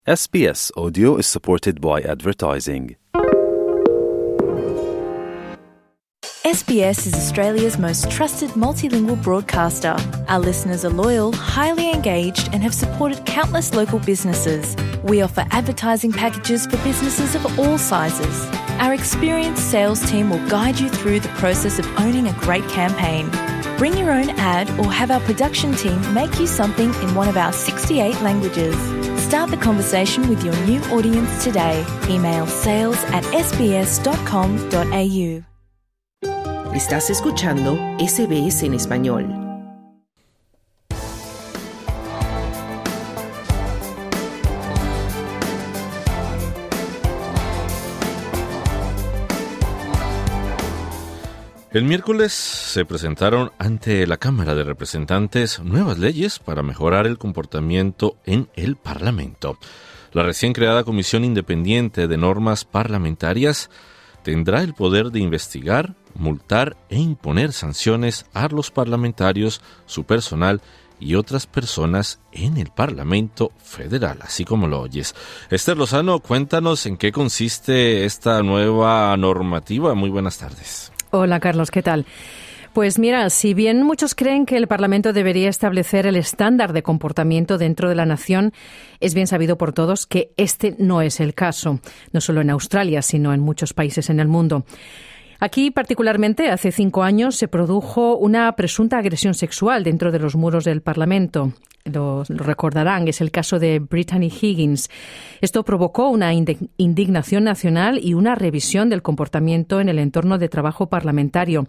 SBS Audio is supported by advertising. SBS is Australia's most trusted multilingual broadcaster. Our listeners are loyal, highly engaged, and have supported countless local businesses. We offer advertising packages for businesses of all sizes. Our experienced sales team will guide you through the process of owning a great campaign. Bring your own ad or have our production team make you something in one of our 68 languages. Start the conversation with your new audience today. Email sales@sbs.com.au. Estás escuchando SBS en español. El miércoles se presentaron ante la Cámara de Representantes nuevas leyes para mejorar el comportamiento en el Parlamento. La recién creada Comisión Independiente de Normas Parlamentarias tendrá el poder de investigar, multar e imponer sanciones a los parlamentarios, su personal y otras personas en el Parlamento Federal, así como lo oyes. Esther Lozano, cuéntanos en qué consiste esta nueva normativa. Muy buenas tardes. Hola, Carlos, ¿qué tal? Pues mira, si bien muchos creen que el Parlamento debería establecer el estándar de comportamiento dentro de la nación, es bien sabido por todos que este no es el caso, no solo en Australia, sino en muchos países en el mundo. Aquí, particularmente, hace 5 años se produjo una presunta agresión sexual dentro de los muros del Parlamento. Lo recordarán, es el caso de Brittany Higgins. Esto provocó una indignación nacional y una revisión del comportamiento en el entorno de trabajo parlamentario.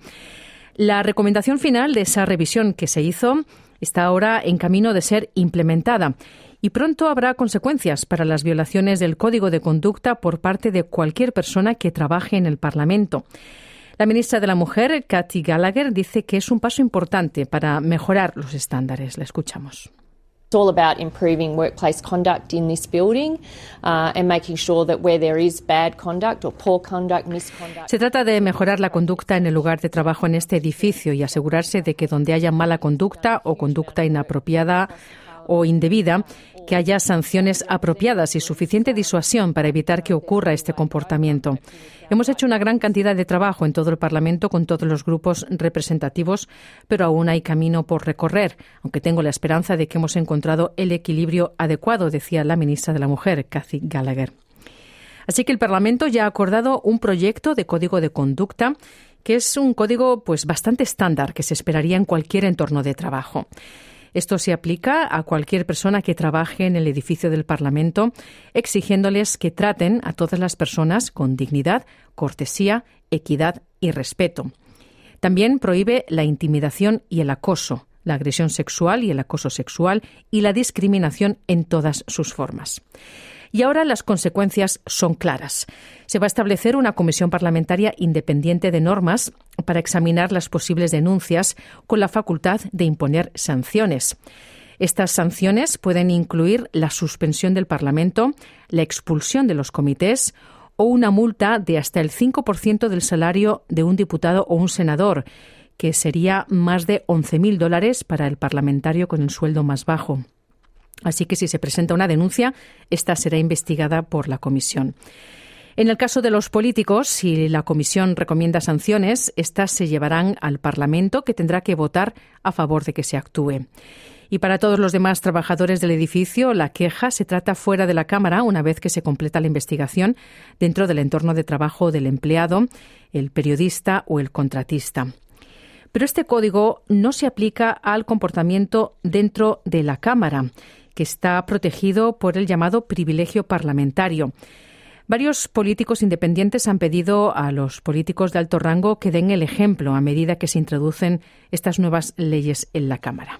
La recomendación final de esa revisión que se hizo está ahora en camino de ser implementada y pronto habrá consecuencias para las violaciones del Código de Conducta por parte de cualquier persona que trabaje en el Parlamento. La ministra de la Mujer, Katy Gallagher, dice que es un paso importante para mejorar los estándares. La escuchamos. It's all about improving workplace conduct in this building and making sure that where there is bad conduct or poor conduct, misconduct. Se trata de mejorar la conducta en el lugar de trabajo en este edificio y asegurarse de que donde haya mala conducta o conducta inapropiada o indebida, que haya sanciones apropiadas y suficiente disuasión para evitar que ocurra este comportamiento. Hemos hecho una gran cantidad de trabajo en todo el Parlamento con todos los grupos representativos, pero aún hay camino por recorrer, aunque tengo la esperanza de que hemos encontrado el equilibrio adecuado, decía la ministra de la Mujer, Katy Gallagher. Así que el Parlamento ya ha acordado un proyecto de código de conducta que es un código bastante estándar que se esperaría en cualquier entorno de trabajo. Esto se aplica a cualquier persona que trabaje en el edificio del Parlamento, exigiéndoles que traten a todas las personas con dignidad, cortesía, equidad y respeto. También prohíbe la intimidación y el acoso, la agresión sexual y el acoso sexual y la discriminación en todas sus formas. Y ahora las consecuencias son claras. Se va a establecer una comisión parlamentaria independiente de normas para examinar las posibles denuncias con la facultad de imponer sanciones. Estas sanciones pueden incluir la suspensión del Parlamento, la expulsión de los comités o una multa de hasta el 5% del salario de un diputado o un senador, que sería más de $11,000 para el parlamentario con el sueldo más bajo. Así que si se presenta una denuncia, esta será investigada por la comisión. En el caso de los políticos, si la comisión recomienda sanciones, estas se llevarán al Parlamento, que tendrá que votar a favor de que se actúe. Y para todos los demás trabajadores del edificio, la queja se trata fuera de la Cámara una vez que se completa la investigación dentro del entorno de trabajo del empleado, el periodista o el contratista. Pero este código no se aplica al comportamiento dentro de la Cámara, que está protegido por el llamado privilegio parlamentario. Varios políticos independientes han pedido a los políticos de alto rango que den el ejemplo a medida que se introducen estas nuevas leyes en la Cámara.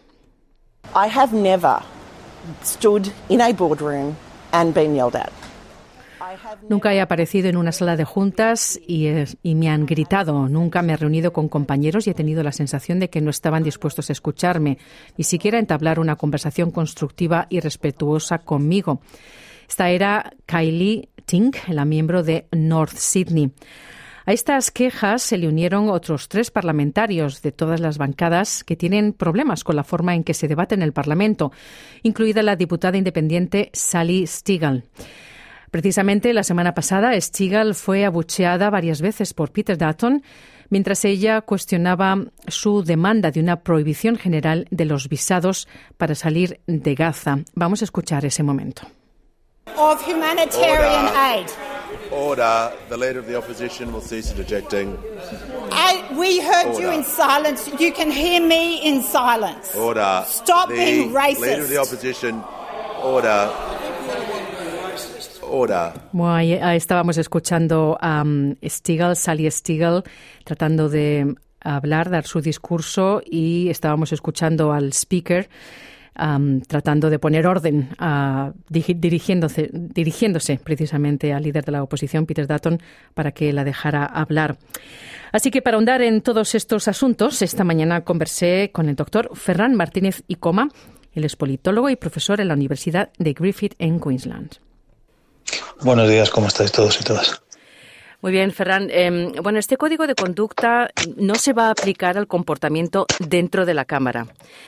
I have never stood in a boardroom and been yelled at. Nunca he aparecido en una sala de juntas y me han gritado. Nunca me he reunido con compañeros y he tenido la sensación de que no estaban dispuestos a escucharme, ni siquiera a entablar una conversación constructiva y respetuosa conmigo. Esta era Kylie Tink, la miembro de North Sydney. A estas quejas se le unieron otros 3 parlamentarios de todas las bancadas que tienen problemas con la forma en que se debate en el Parlamento, incluida la diputada independiente Sally Stegall. Precisamente la semana pasada, Stegall fue abucheada varias veces por Peter Dutton mientras ella cuestionaba su demanda de una prohibición general de los visados para salir de Gaza. Vamos a escuchar ese momento. Of humanitarian aid. Order. The leader of the opposition will cease interjecting. We heard you in silence. You can hear me in silence. Order. Stop being racist. The leader of the opposition. Order. Bueno, ahí estábamos escuchando a Sally Stegall, tratando de hablar, dar su discurso, y estábamos escuchando al speaker tratando de poner orden, dirigiéndose precisamente al líder de la oposición, Peter Dutton, para que la dejara hablar. Así que para ahondar en todos estos asuntos, esta mañana conversé con el doctor Ferran Martínez y Coma. Él es politólogo y profesor en la Universidad de Griffith en Queensland. Buenos días, ¿cómo estáis todos y todas? Muy bien, Ferran. Bueno, este código de conducta no se va a aplicar al comportamiento dentro de la Cámara,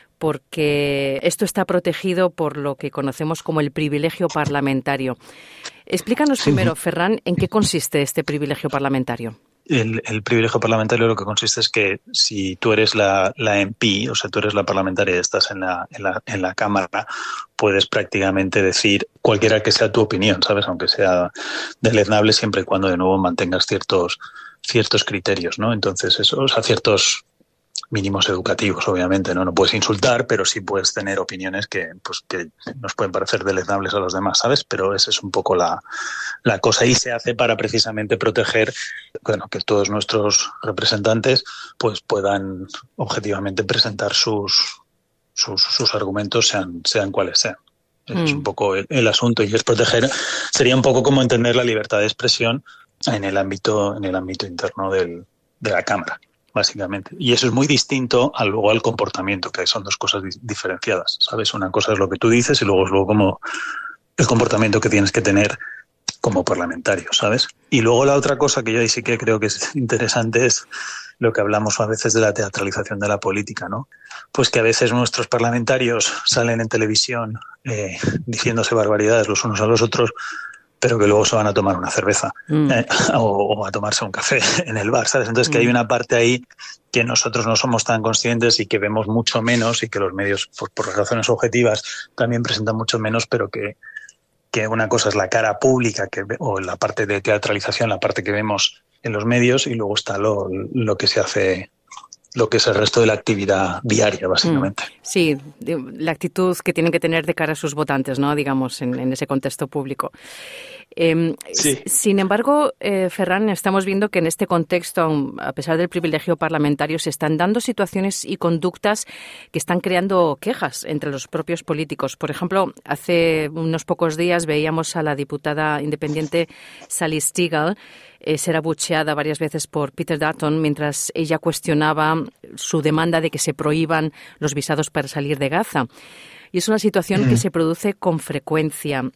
porque esto está protegido por lo que conocemos como el privilegio parlamentario. Explícanos primero, Ferran, ¿en qué consiste este privilegio parlamentario? El privilegio parlamentario lo que consiste es que si tú eres la MP, o sea, tú eres la parlamentaria y estás en la Cámara, puedes prácticamente decir cualquiera que sea tu opinión, ¿sabes? Aunque sea deleznable, siempre y cuando de nuevo mantengas ciertos criterios, ¿no? Entonces, eso, o sea, ciertos mínimos educativos, obviamente, ¿no? No puedes insultar, pero sí puedes tener opiniones que nos pueden parecer deleznables a los demás, ¿sabes? Pero esa es un poco la cosa, y se hace para precisamente proteger, bueno, que todos nuestros representantes pues puedan objetivamente presentar sus argumentos, sean cuales sean. Es un poco el asunto, y es proteger, sería un poco como entender la libertad de expresión en el ámbito interno de la Cámara, básicamente. Y eso es muy distinto luego al comportamiento, que son dos cosas diferenciadas, ¿sabes? Una cosa es lo que tú dices y luego es como el comportamiento que tienes que tener como parlamentario, ¿sabes? Y luego la otra cosa que yo ahí sí que creo que es interesante es lo que hablamos a veces de la teatralización de la política, ¿no? Pues que a veces nuestros parlamentarios salen en televisión diciéndose barbaridades los unos a los otros, pero que luego se van a tomar una cerveza o a tomarse un café en el bar, ¿sabes? Entonces que hay una parte ahí que nosotros no somos tan conscientes y que vemos mucho menos, y que los medios, por razones objetivas, también presentan mucho menos, pero que una cosa es la cara pública o la parte de teatralización, la parte que vemos en los medios, y luego está lo que se hace, lo que es el resto de la actividad diaria, básicamente. Sí, la actitud que tienen que tener de cara a sus votantes, ¿no? Digamos, en ese contexto público. Sí. Sin embargo, Ferran, estamos viendo que en este contexto, a pesar del privilegio parlamentario, se están dando situaciones y conductas que están creando quejas entre los propios políticos. Por ejemplo, hace unos pocos días veíamos a la diputada independiente Sally Stegall ser abucheada varias veces por Peter Dutton mientras ella cuestionaba su demanda de que se prohíban los visados para salir de Gaza. Y es una situación que se produce con frecuencia.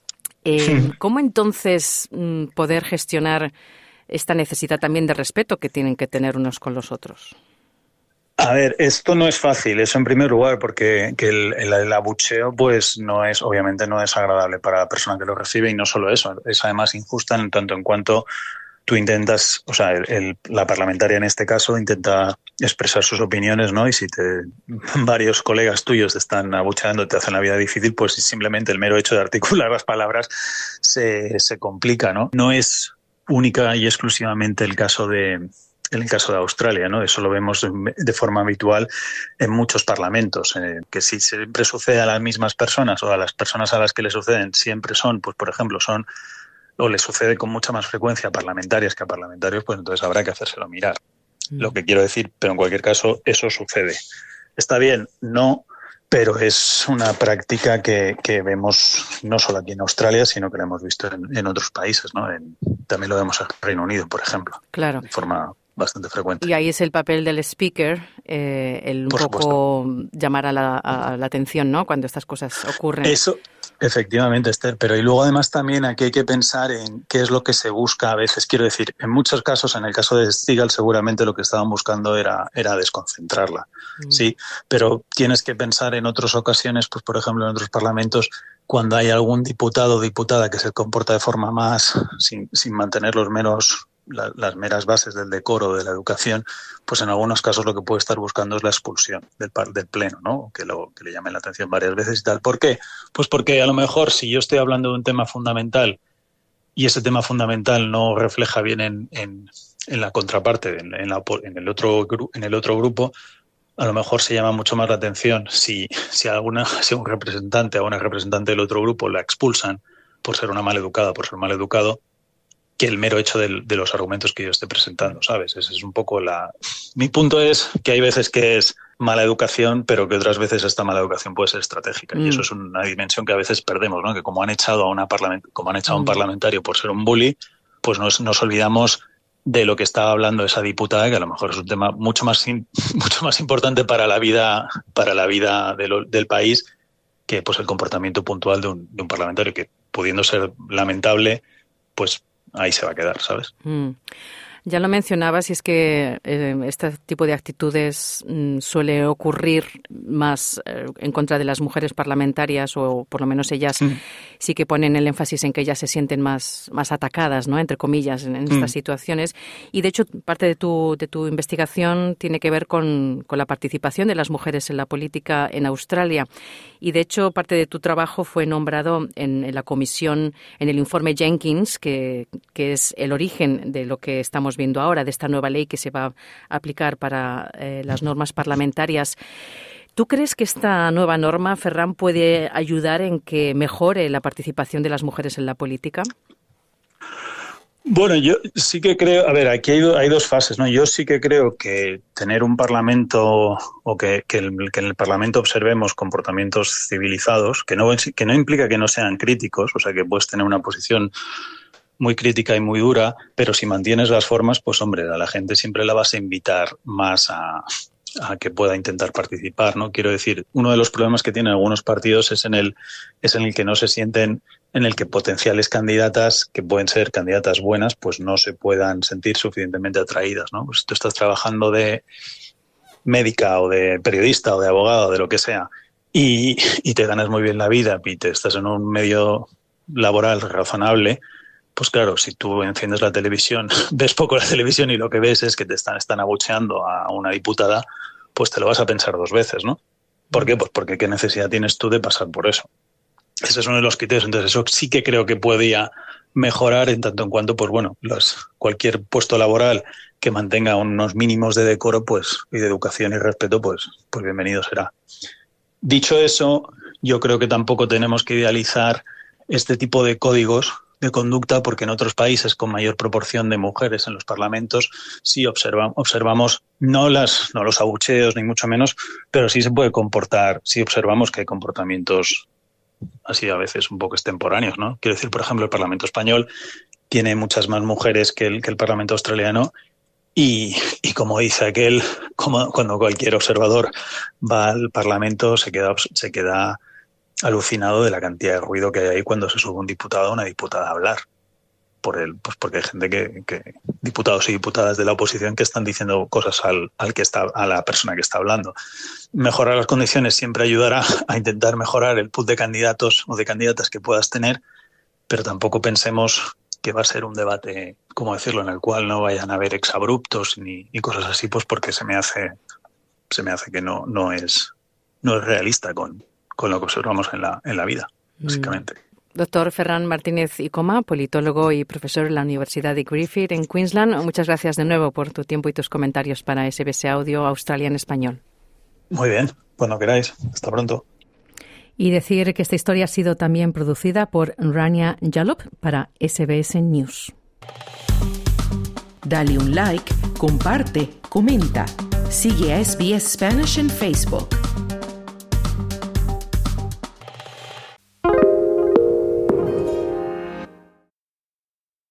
¿Cómo entonces poder gestionar esta necesidad también de respeto que tienen que tener unos con los otros? A ver, esto no es fácil, eso en primer lugar, porque el abucheo pues obviamente no es agradable para la persona que lo recibe, y no solo eso, es además injusta en tanto en cuanto tú intentas, o sea, la parlamentaria en este caso intenta expresar sus opiniones, ¿no? Y si varios colegas tuyos te están abucheando, te hacen la vida difícil, pues simplemente el mero hecho de articular las palabras se complica, ¿no? No es única y exclusivamente el caso de Australia, ¿no? Eso lo vemos de forma habitual en muchos parlamentos, que si siempre sucede a las mismas personas, o a las personas a las que le suceden siempre son, pues por ejemplo, o le sucede con mucha más frecuencia a parlamentarias que a parlamentarios, pues entonces habrá que hacérselo mirar. Lo que quiero decir, pero en cualquier caso, eso sucede. ¿Está bien? No, pero es una práctica que vemos no solo aquí en Australia, sino que la hemos visto en otros países, ¿no? También lo vemos en Reino Unido, por ejemplo. Claro. De forma bastante frecuente. Y ahí es el papel del speaker, el un poco llamar a la atención, ¿no? Cuando estas cosas ocurren. Efectivamente, Esther, pero y luego además también aquí hay que pensar en qué es lo que se busca a veces. Quiero decir, en muchos casos, en el caso de Stiegel, seguramente lo que estaban buscando era desconcentrarla, sí, pero tienes que pensar en otras ocasiones, pues por ejemplo en otros parlamentos, cuando hay algún diputado o diputada que se comporta de forma más, sin mantener las meras bases del decoro, de la educación, pues en algunos casos lo que puede estar buscando es la expulsión del Pleno, ¿no? Que le llamen la atención varias veces y tal. ¿Por qué? Pues porque a lo mejor si yo estoy hablando de un tema fundamental y ese tema fundamental no refleja bien en la contraparte, en el otro grupo, a lo mejor se llama mucho más la atención si un representante o una representante del otro grupo la expulsan por ser una maleducada, por ser mal educado, que el mero hecho de los argumentos que yo esté presentando, ¿sabes? Ese es un poco Mi punto es que hay veces que es mala educación, pero que otras veces esta mala educación puede ser estratégica. Y eso es una dimensión que a veces perdemos, ¿no? Que como han echado a un parlamentario por ser un bully, pues nos olvidamos de lo que estaba hablando esa diputada, que a lo mejor es un tema mucho más importante para la vida del país que pues el comportamiento puntual de un parlamentario, que pudiendo ser lamentable, pues ahí se va a quedar, ¿sabes? Ya lo mencionabas, y es que este tipo de actitudes suele ocurrir más en contra de las mujeres parlamentarias, o por lo menos ellas sí que ponen el énfasis en que ellas se sienten más atacadas, ¿no? Entre comillas, en estas situaciones. Y de hecho, parte de tu investigación tiene que ver con la participación de las mujeres en la política en Australia. Y de hecho, parte de tu trabajo fue nombrado en la comisión, en el informe Jenkins, que es el origen de lo que estamos viendo ahora, de esta nueva ley que se va a aplicar para las normas parlamentarias. ¿Tú crees que esta nueva norma, Ferran, puede ayudar en que mejore la participación de las mujeres en la política? Bueno, yo sí que creo, a ver, aquí hay dos fases, ¿no? Yo sí que creo que tener un parlamento, o que en el parlamento observemos comportamientos civilizados, que no implica que no sean críticos, o sea, que puedes tener una posición muy crítica y muy dura, pero si mantienes las formas, pues hombre, a la gente siempre la vas a invitar más a que pueda intentar participar, ¿no? Quiero decir, uno de los problemas que tienen algunos partidos es en el que no se sienten, en el que potenciales candidatas, que pueden ser candidatas buenas, pues no se puedan sentir suficientemente atraídas, ¿no? Pues tú estás trabajando de médica o de periodista o de abogado, de lo que sea, y te ganas muy bien la vida y te estás en un medio laboral razonable. Pues claro, si tú enciendes la televisión, ves poco la televisión y lo que ves es que te están abucheando a una diputada, pues te lo vas a pensar dos veces, ¿no? ¿Por qué? Pues porque ¿qué necesidad tienes tú de pasar por eso? Ese es uno de los criterios. Entonces eso sí que creo que podría mejorar en tanto en cuanto, pues bueno, cualquier puesto laboral que mantenga unos mínimos de decoro, pues, y de educación y respeto, pues bienvenido será. Dicho eso, yo creo que tampoco tenemos que idealizar este tipo de códigos de conducta, porque en otros países con mayor proporción de mujeres en los parlamentos sí observamos no los abucheos ni mucho menos, pero sí se puede comportar, sí observamos que hay comportamientos así a veces un poco extemporáneos, ¿no? Quiero decir, por ejemplo, el Parlamento español tiene muchas más mujeres que el Parlamento australiano, y como dice aquel, cuando cualquier observador va al Parlamento se queda alucinado de la cantidad de ruido que hay ahí cuando se sube un diputado o una diputada a hablar. Pues porque hay gente que diputados y diputadas de la oposición que están diciendo cosas a la persona que está hablando. Mejorar las condiciones siempre ayudará a intentar mejorar el pool de candidatos o de candidatas que puedas tener, pero tampoco pensemos que va a ser un debate, ¿cómo decirlo?, en el cual no vayan a haber exabruptos ni cosas así, pues porque se me hace que no es realista con lo que observamos en la vida, básicamente. Doctor Ferran Martínez y Coma, politólogo y profesor en la Universidad de Griffith en Queensland, muchas gracias de nuevo por tu tiempo y tus comentarios para SBS Audio Australia en Español. Muy bien, cuando queráis. Hasta pronto. Y decir que esta historia ha sido también producida por Rania Jalop para SBS News. Dale un like, comparte, comenta. Sigue a SBS Spanish en Facebook.